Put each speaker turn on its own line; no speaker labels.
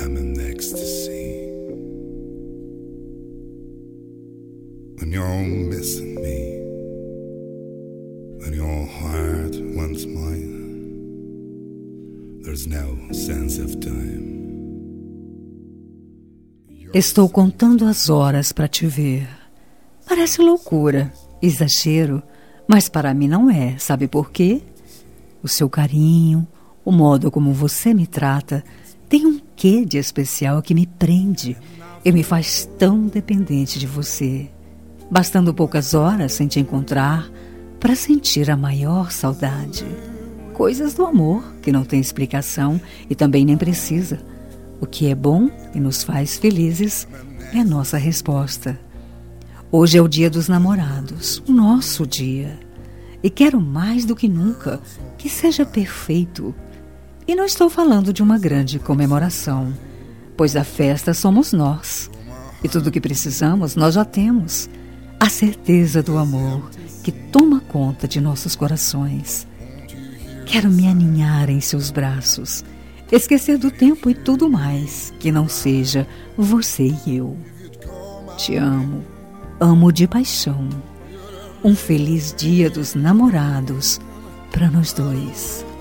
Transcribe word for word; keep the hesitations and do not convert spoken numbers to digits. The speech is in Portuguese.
I'm in ecstasy. When you're missing me, when your heart wants mine, there's no sense of time.
Estou contando as horas para te ver. Parece loucura, exagero, mas para mim não é. Sabe por quê? O seu carinho, o modo como você me trata, tem um quê de especial que me prende e me faz tão dependente de você. Bastando poucas horas sem te encontrar para sentir a maior saudade. Coisas do amor que não tem explicação e também nem precisa. O que é bom e nos faz felizes é a nossa resposta. Hoje é o dia dos namorados, o nosso dia. E quero mais do que nunca que seja perfeito. E não estou falando de uma grande comemoração, pois a festa somos nós. E tudo o que precisamos nós já temos. A certeza do amor que toma conta de nossos corações. Quero me aninhar em seus braços, esquecer do tempo e tudo mais que não seja você e eu. Te amo, amo de paixão. Um feliz dia dos namorados para nós dois.